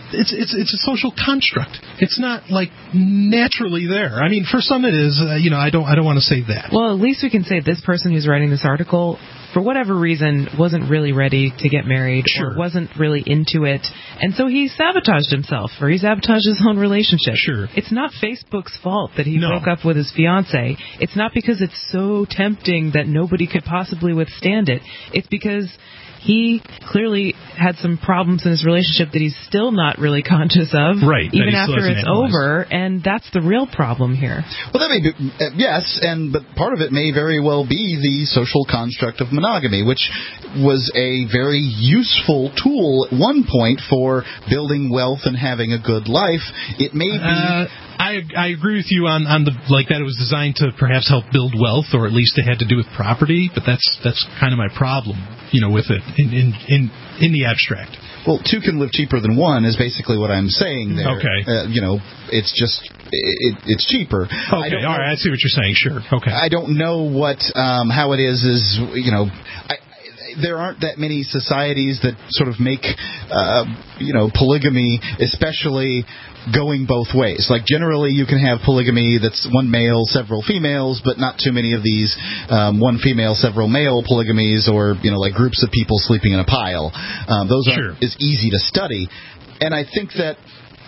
it's it's it's a social construct. It's not like naturally there. I mean, for some it is. Uh, you know, I don't I don't want to say that. Well, at least we can say this person who's writing this article, for whatever reason, wasn't really ready to get married, sure. or wasn't really into it, and so he sabotaged himself, or he sabotaged his own relationship. Sure. It's not Facebook's fault that he no. broke up with his fiancée. It's not because it's so tempting that nobody could possibly withstand it. It's because he clearly had some problems in his relationship that he's still not really conscious of, right, even after it's over, and that's the real problem here. Well, that may be, uh, yes, and but part of it may very well be the social construct of monogamy, which was a very useful tool at one point for building wealth and having a good life. It may be... Uh, I I agree with you on, on the like that it was designed to perhaps help build wealth, or at least it had to do with property. But that's that's kind of my problem, you know, with it in in in, in the abstract. Well, two can live cheaper than one is basically what I'm saying there. Okay. Uh, you know, it's just it, it's cheaper. Okay. All right. I see what you're saying. Sure. Okay. I don't know what um, how it is. Is you know. I, There aren't that many societies that sort of make, uh, you know, polygamy, especially going both ways. Like generally, you can have polygamy that's one male, several females, but not too many of these um, one female, several male polygamies, or you know, like groups of people sleeping in a pile. Um, those sure. aren't as easy to study, and I think that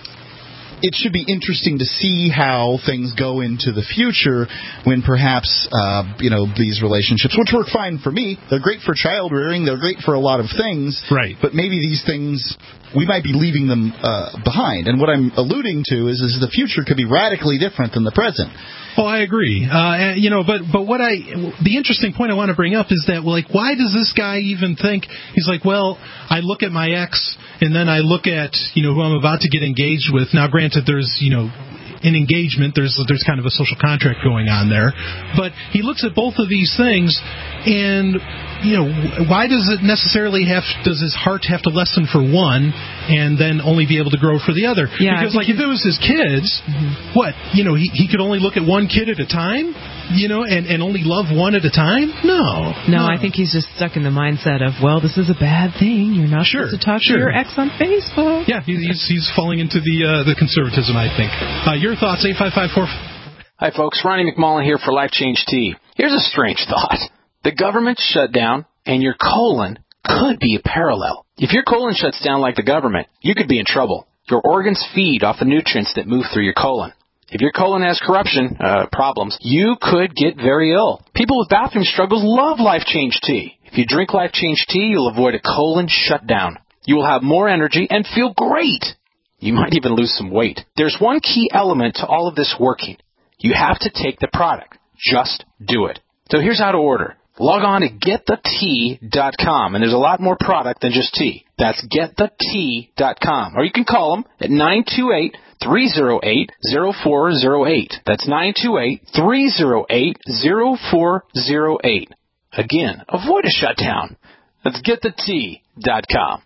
it should be interesting to see how things go into the future when perhaps, uh, you know, these relationships, which work fine for me, they're great for child rearing, they're great for a lot of things. Right. But maybe these things, we might be leaving them uh, behind. And what I'm alluding to is, is the future could be radically different than the present. Oh, I agree. Uh, you know, but but what I the interesting point I want to bring up is that, well, like, why does this guy even think he's like, well, I look at my ex and then I look at, you know, who I'm about to get engaged with. Now, granted, there's, you know, in engagement, there's there's kind of a social contract going on there, but he looks at both of these things, and you know, why does it necessarily have does his heart have to lessen for one and then only be able to grow for the other? Yeah, because like if it was his kids, mm-hmm. what, you know, he he could only look at one kid at a time, you know, and and only love one at a time? No, no, no. I think he's just stuck in the mindset of, well, this is a bad thing. You're not sure, supposed to talk sure. to your ex on Facebook. Yeah, he's he's falling into the uh, the conservatism, I think. Uh, your thoughts, eight five five four. Hi, folks. Ronnie McMullen here for Life Change Tea. Here's a strange thought. The government shut down, and your colon could be a parallel. If your colon shuts down like the government, you could be in trouble. Your organs feed off the nutrients that move through your colon. If your colon has corruption uh, problems, you could get very ill. People with bathroom struggles love Life Change Tea. If you drink Life Change Tea, you'll avoid a colon shutdown. You will have more energy and feel great. You might even lose some weight. There's one key element to all of this working. You have to take the product. Just do it. So here's how to order. Log on to get the tea dot com, and there's a lot more product than just tea. That's get the tea dot com. Or you can call them at nine two eight, three oh eight, oh four oh eight. That's nine two eight, three oh eight, oh four oh eight. Again, avoid a shutdown. That's get the tea dot com.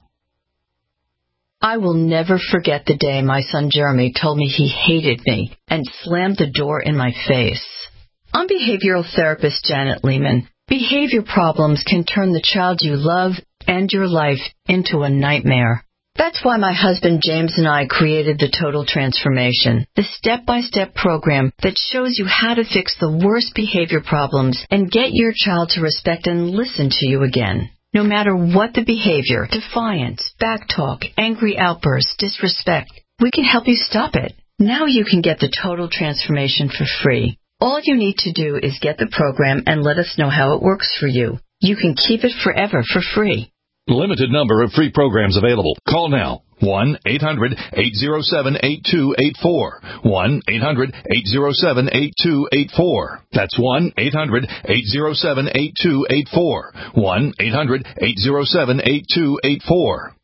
I will never forget the day my son Jeremy told me he hated me and slammed the door in my face. I'm behavioral therapist Janet Lehman. Behavior problems can turn the child you love and your life into a nightmare. That's why my husband James and I created the Total Transformation, the step-by-step program that shows you how to fix the worst behavior problems and get your child to respect and listen to you again. No matter what the behavior, defiance, backtalk, angry outbursts, disrespect, we can help you stop it. Now you can get the Total Transformation for free. All you need to do is get the program and let us know how it works for you. You can keep it forever for free. Limited number of free programs available. Call now. one eight hundred, eight oh seven, eight two eight four. one eight hundred, eight oh seven, eight two eight four. That's one eight hundred, eight oh seven, eight two eight four. one eight hundred, eight oh seven, eight two eight four.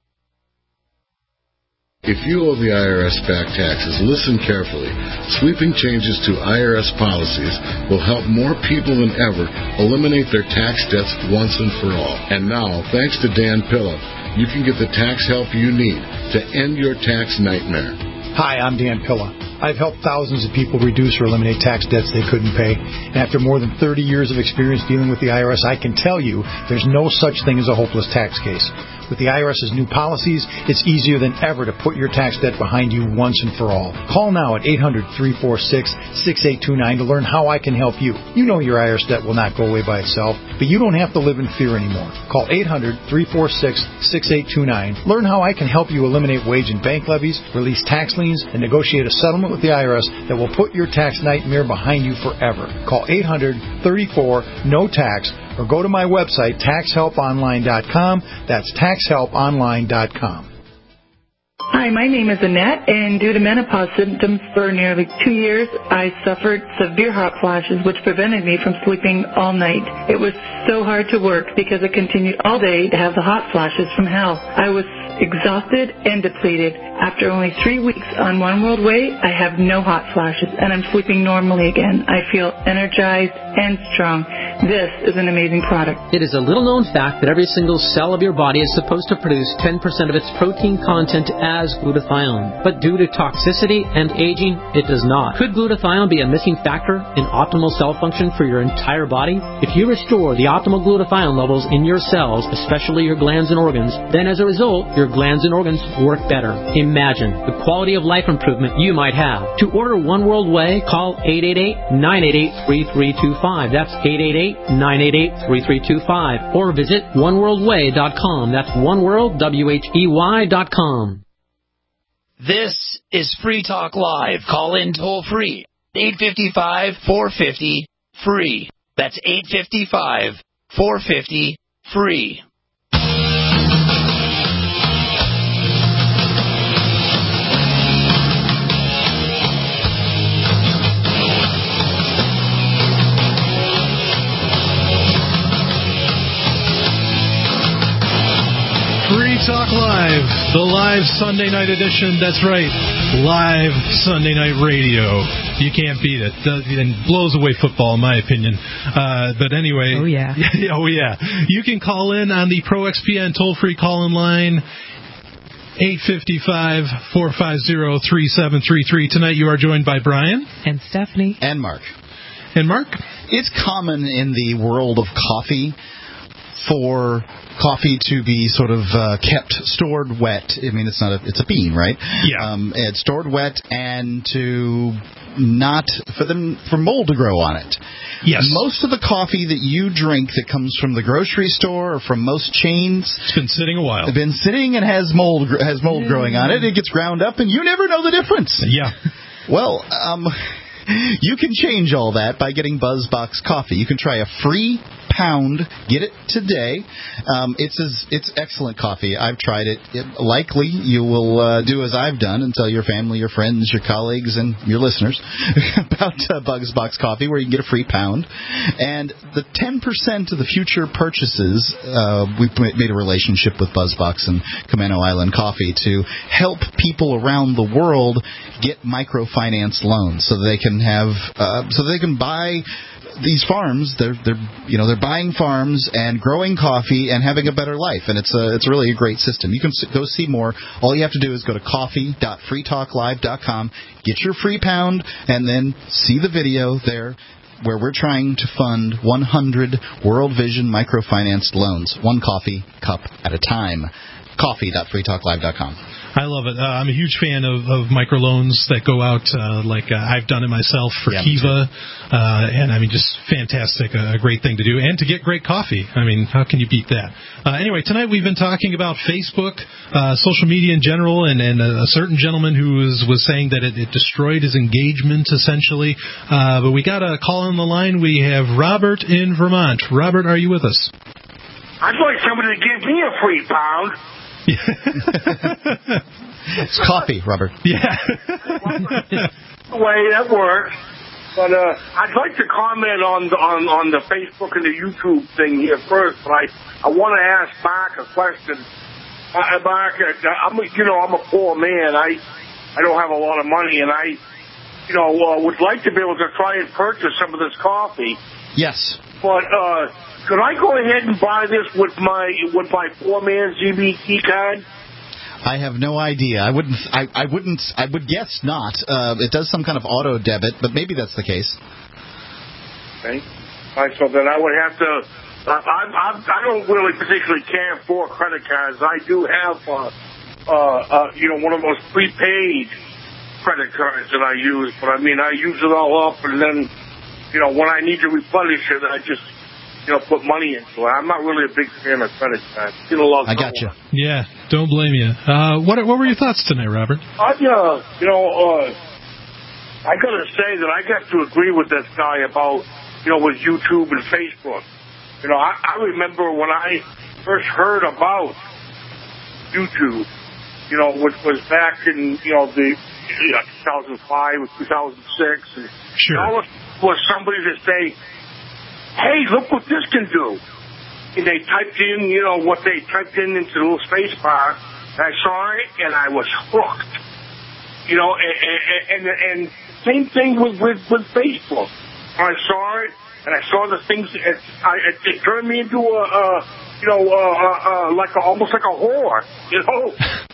If you owe the I R S back taxes, listen carefully. Sweeping changes to I R S policies will help more people than ever eliminate their tax debts once and for all. And now, thanks to Dan Pilla, you can get the tax help you need to end your tax nightmare. Hi, I'm Dan Pilla. I've helped thousands of people reduce or eliminate tax debts they couldn't pay. And after more than thirty years of experience dealing with the I R S, I can tell you there's no such thing as a hopeless tax case. With the I R S's new policies, it's easier than ever to put your tax debt behind you once and for all. Call now at eight hundred, three four six, six eight two nine to learn how I can help you. You know your I R S debt will not go away by itself, but you don't have to live in fear anymore. Call eight hundred, three four six, six eight two nine. Learn how I can help you eliminate wage and bank levies, release tax liens, and negotiate a settlement with the I R S that will put your tax nightmare behind you forever. Call eight hundred, thirty-four, no tax or go to my website, tax help online dot com. That's tax help online dot com. Hi, my name is Annette, and due to menopause symptoms for nearly two years, I suffered severe hot flashes, which prevented me from sleeping all night. It was so hard to work because I continued all day to have the hot flashes from hell. I was exhausted and depleted. After only three weeks on One World Way, I have no hot flashes, and I'm sleeping normally again. I feel energized and strong. This is an amazing product. It is a little-known fact that every single cell of your body is supposed to produce ten percent of its protein content as glutathione. But due to toxicity and aging, it does not. Could glutathione be a missing factor in optimal cell function for your entire body? If you restore the optimal glutathione levels in your cells, especially your glands and organs, then as a result, your glands and organs work better. Imagine the quality of life improvement you might have. To order One World Way, call eight eight eight, nine eight eight, three three two five. That's eight eight eight, nine eight eight, three three two five. Or visit one world way dot com. That's oneworld, W H E Y dot com. This is Free Talk Live. Call in toll free. eight five five, four five zero, free. That's eight five five, four five zero, free. Free Talk Live, the live Sunday night edition. That's right, live Sunday night radio. You can't beat it. It blows away football, in my opinion. Uh, but anyway. Oh, yeah. oh, yeah. You can call in on the Pro X P N toll-free call-in line, eight five five, four five zero, three seven three three. Tonight you are joined by Brian. And Stephanie. And Mark. And Mark? It's common in the world of coffee for coffee to be sort of uh, kept stored wet. I mean, it's not a, it's a bean, right? Yeah. Um, it's stored wet and to not, for them, for mold to grow on it. Yes. Most of the coffee that you drink that comes from the grocery store or from most chains, it's been sitting a while. Been sitting and has mold has mold mm. growing on it. It gets ground up and you never know the difference. Yeah. Well, um, you can change all that by getting BuzzBox coffee. You can try a free pound. Get it today. Um, it's as, it's excellent coffee. I've tried it. it likely you will uh, do as I've done and tell your family, your friends, your colleagues, and your listeners about uh, BuzzBox coffee, where you can get a free pound. And the ten percent of the future purchases, uh, we've made a relationship with BuzzBox and Camano Island Coffee to help people around the world get microfinance loans so that they can have, uh, so they can buy these farms. They're they're you know they're buying farms and growing coffee and having a better life, and it's a it's really a great system. You can go see more. All you have to do is go to coffee dot free talk live dot com, get your free pound, and then see the video there where we're trying to fund one hundred World Vision microfinanced loans, one coffee cup at a time. coffee dot free talk live dot com. I love it. Uh, I'm a huge fan of, of microloans that go out, uh, like uh, I've done it myself for yeah, Kiva, uh, and I mean, just fantastic, a great thing to do, and to get great coffee. I mean, how can you beat that? Uh, anyway, tonight we've been talking about Facebook, uh, social media in general, and, and a certain gentleman who was, was saying that it, it destroyed his engagement, essentially. Uh, but we got a call on the line. We have Robert in Vermont. Robert, are you with us? I'd like somebody to give me a free pound. It's coffee, Robert. Yeah. The way that works. But uh, I'd like to comment on the, on on the Facebook and the YouTube thing here first. But I I want to ask Mark a question. Uh, Mark, uh, I'm you know I'm a poor man. I I don't have a lot of money, and I you know uh, would like to be able to try and purchase some of this coffee. Yes. But uh, could I go ahead and buy this with my with my poor man Z B T card? I have no idea. I wouldn't. I, I wouldn't. I would guess not. Uh, it does some kind of auto debit, but maybe that's the case. Okay. All right. So then I would have to I, I, I don't really particularly care for credit cards. I do have, uh, uh, uh, you know, one of those prepaid credit cards that I use. But, I mean, I use it all up, and then, you know, when I need to replenish it, I just, you know, put money into it. I'm not really a big fan of credit cards. Get a lot I got you. Yeah, don't blame you. Uh, what what were your thoughts tonight, Robert? I, uh, you know, uh, I got to say that I got to agree with this guy about, you know, with YouTube and Facebook. You know, I, I remember when I first heard about YouTube, you know, which was back in, you know, the you know, two thousand five or two thousand six. And sure. All it was somebody to say, hey, look what this can do. And they typed in, you know, what they typed in into the little space bar. And I saw it, and I was hooked. You know, and, and, and, and same thing with, with, with Facebook. When I saw it, and I saw the things, it, I, it, it turned me into a, uh, you know, uh, uh, uh, like a, almost like a whore, you know.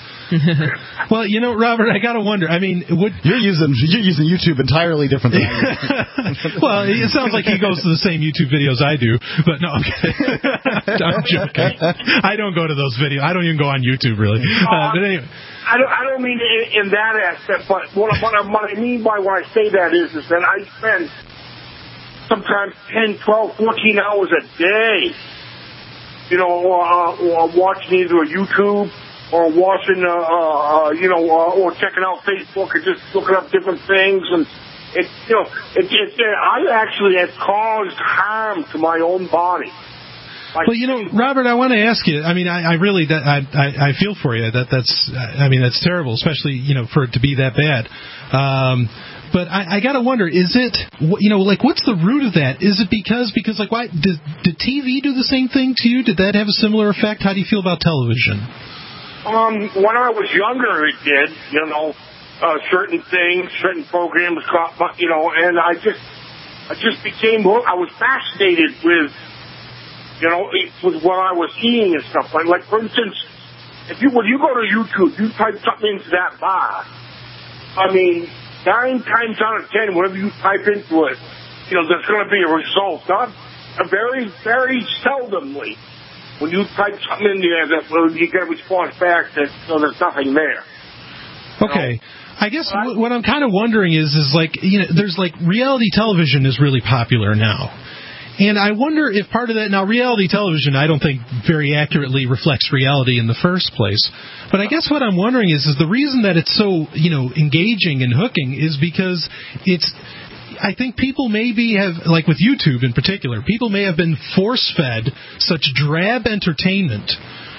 Well, you know, Robert, I gotta wonder. I mean, would you're using you're using YouTube entirely different than I am. Well, it sounds like he goes to the same YouTube videos I do, but no, I'm kidding. I'm joking. I don't go to those videos. I don't even go on YouTube really. Uh, but anyway. I don't, I don't mean in, in that aspect, but what, what, I, what I mean by when I say that is, is that I spend sometimes ten, twelve, fourteen hours a day, you know, uh, or watching either a YouTube or watching, uh, uh, you know, uh, or checking out Facebook and just looking up different things. And it, you know, it, it, it, I actually have caused harm to my own body. Like, well, you know, Robert, I want to ask you. I mean, I, I really, that, I, I, I feel for you. That that's, I mean, that's terrible, especially you know for it to be that bad. Um, but I, I got to wonder, is it, you know, like what's the root of that? Is it because because like why did, did T V do the same thing to you? Did that have a similar effect? How do you feel about television? Um, when I was younger, it did. You know, uh, certain things, certain programs caught, my, you know, and I just, I just became. I was fascinated with. You know, it was what I was seeing and stuff. Like, like for instance, if you when you go to YouTube, you type something into that bar. I mean, nine times out of ten, whenever you type into it, you know, there's going to be a result. Not a very, very seldomly when you type something in there that well, you get a response back that so there's nothing there. Okay. You know? I guess what, what I'm kind of wondering is, is like, you know, there's like reality television is really popular now. And I wonder if part of that, now reality television I don't think very accurately reflects reality in the first place. But I guess what I'm wondering is, is the reason that it's so, you know, engaging and hooking is because it's, I think people maybe have, like with YouTube in particular, people may have been force-fed such drab entertainment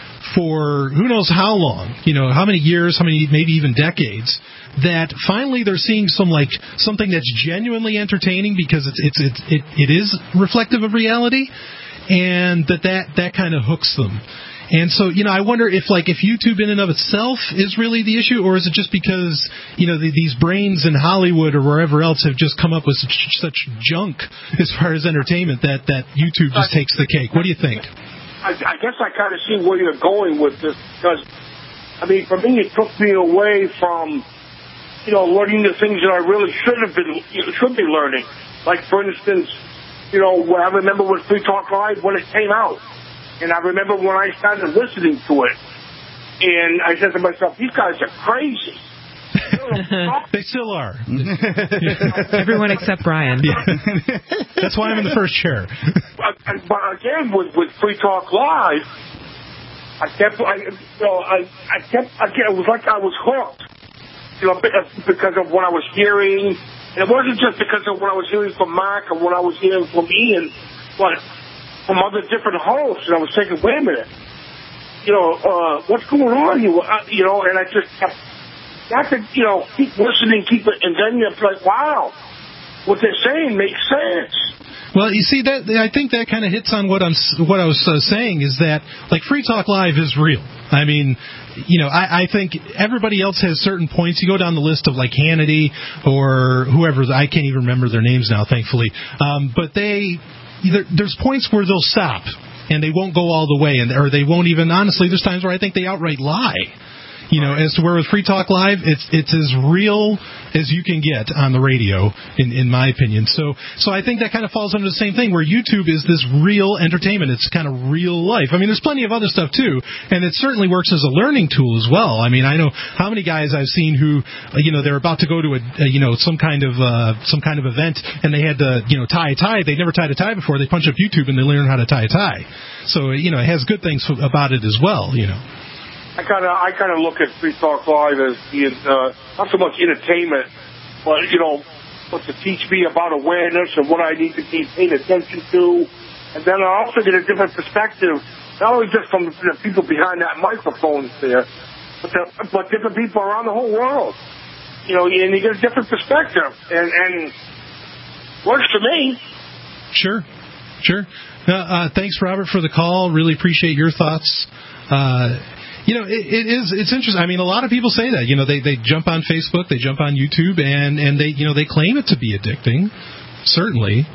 for who knows how long, you know, how many years, how many, maybe even decades, that finally they're seeing some like something that's genuinely entertaining because it's it's, it's it it is reflective of reality, and that that, that kind of hooks them. And so, you know, I wonder if like if YouTube in and of itself is really the issue, or is it just because, you know, the, these brains in Hollywood or wherever else have just come up with such, such junk as far as entertainment that that YouTube just takes the cake. What do you think? I, I guess I kind of see where you're going with this because, I mean, for me, it took me away from, you know, learning the things that I really should have been, should be learning. Like, for instance, you know, I remember with Free Talk Live when it came out. And I remember when I started listening to it. And I said to myself, these guys are crazy. They still are. Everyone except Brian. Yeah. That's why I'm in the first chair. But, but again, with, with Free Talk Live, I kept, I, you know, I, I kept, again, it was like I was hooked, you know, because of what I was hearing. And it wasn't just because of what I was hearing from Mark or what I was hearing from Ian, but from other different hosts. And I was thinking, wait a minute, you know, uh, what's going on here? You know, and I just kept, I could, you know, keep listening, keep it, and then you're like, wow, what they're saying makes sense. Well, you see, that I think that kind of hits on what I'm what I was uh, saying is that, like, Free Talk Live is real. I mean, you know, I, I think everybody else has certain points. You go down the list of, like, Hannity or whoever, I can't even remember their names now, thankfully. Um, but they, there, there's points where they'll stop, and they won't go all the way, and or they won't even, honestly, there's times where I think they outright lie. You know, as to where with Free Talk Live, it's it's as real as you can get on the radio, in in my opinion. So so I think that kind of falls under the same thing, where YouTube is this real entertainment. It's kind of real life. I mean, there's plenty of other stuff too, and it certainly works as a learning tool as well. I mean, I know how many guys I've seen who, uh, you know, they're about to go to a, uh, you know, some kind of uh, some kind of event, and they had to, you know, tie a tie. They never tied a tie before. They punch up YouTube and they learn how to tie a tie. So you know, it has good things about it as well. You know. I kind of I kind of look at Free Talk Live as being uh, not so much entertainment, but you know, but to teach me about awareness and what I need to be paying attention to, and then I also get a different perspective, not only just from the people behind that microphone there, but the, but different people around the whole world. You know, and you get a different perspective, and and works for me. Sure, sure. Uh, uh, thanks, Robert, for the call. Really appreciate your thoughts. Uh, You know, it, it is, it's interesting. I mean, a lot of people say that, you know, they, they jump on Facebook, they jump on YouTube, and, and they, you know, they claim it to be addicting. Certainly.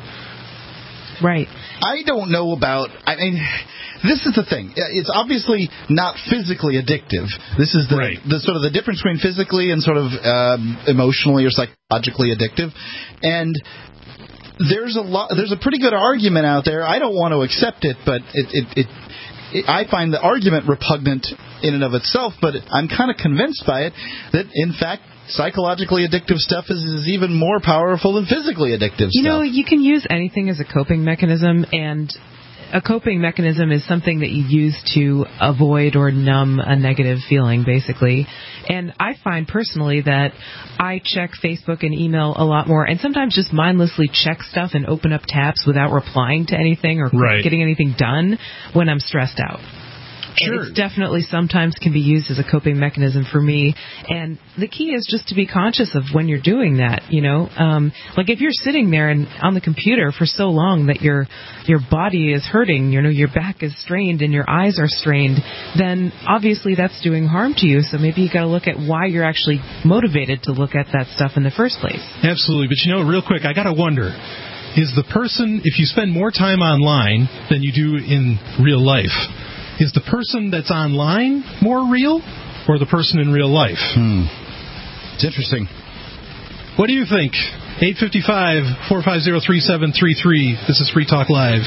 Right. I don't know about, I mean, this is the thing. It's obviously not physically addictive. This is the, right. the sort of the difference between physically and sort of um, emotionally or psychologically addictive. And there's a lot, there's a pretty good argument out there. I don't want to accept it, but it, it, it I find the argument repugnant in and of itself, but I'm kind of convinced by it that, in fact, psychologically addictive stuff is, is even more powerful than physically addictive you stuff. You know, you can use anything as a coping mechanism, and a coping mechanism is something that you use to avoid or numb a negative feeling, basically. And I find personally that I check Facebook and email a lot more, and sometimes just mindlessly check stuff and open up tabs without replying to anything or right. getting anything done when I'm stressed out. Sure. And it definitely sometimes can be used as a coping mechanism for me. And the key is just to be conscious of when you're doing that, you know. Um, like if you're sitting there and on the computer for so long that your your body is hurting, you know, your back is strained and your eyes are strained, then obviously that's doing harm to you. So maybe you got to look at why you're actually motivated to look at that stuff in the first place. Absolutely. But, you know, real quick, I got to wonder, is the person, if you spend more time online than you do in real life, is the person that's online more real or the person in real life? Hmm. It's interesting. What do you think? eight five five, four five zero, three seven three three. This is Free Talk Live.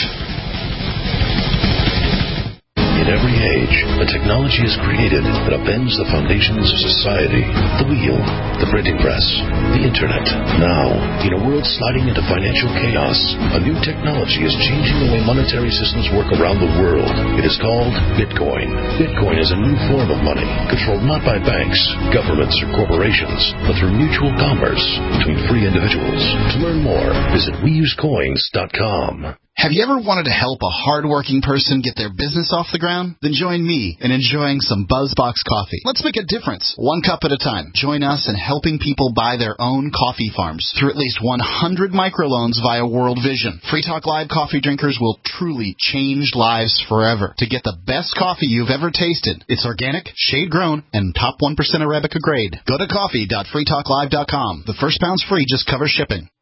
In every age, a technology is created that upends the foundations of society. The wheel, the printing press, the internet. Now, in a world sliding into financial chaos, a new technology is changing the way monetary systems work around the world. It is called Bitcoin. Bitcoin is a new form of money, controlled not by banks, governments, or corporations, but through mutual commerce between free individuals. To learn more, visit we use coins dot com. Have you ever wanted to help a hardworking person get their business off the ground? Then join me in enjoying some BuzzBox coffee. Let's make a difference, one cup at a time. Join us in helping people buy their own coffee farms through at least one hundred microloans via World Vision. Free Talk Live coffee drinkers will truly change lives forever. To get the best coffee you've ever tasted, it's organic, shade-grown, and top one percent Arabica grade. Go to coffee dot free talk live dot com. The first pound's free, just covers shipping.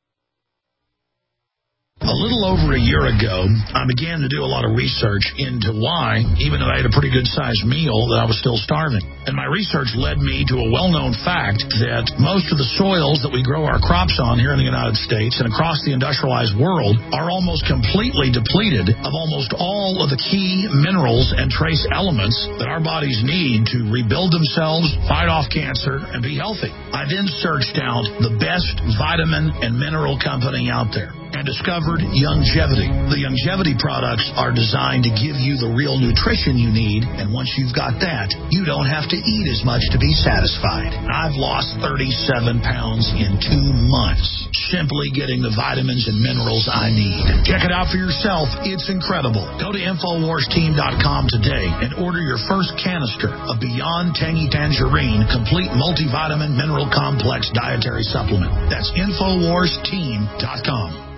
A little over a year ago, I began to do a lot of research into why, even though I had a pretty good-sized meal, that I was still starving. And my research led me to a well-known fact that most of the soils that we grow our crops on here in the United States and across the industrialized world are almost completely depleted of almost all of the key minerals and trace elements that our bodies need to rebuild themselves, fight off cancer, and be healthy. I then searched out the best vitamin and mineral company out there and discovered Youngevity. The Youngevity products are designed to give you the real nutrition you need, and once you've got that, you don't have to eat as much to be satisfied. I've lost thirty-seven pounds in two months, simply getting the vitamins and minerals I need. Check it out for yourself. It's incredible. Go to infowars team dot com today and order your first canister of Beyond Tangy Tangerine Complete Multivitamin Mineral Complex Dietary Supplement. That's infowars team dot com.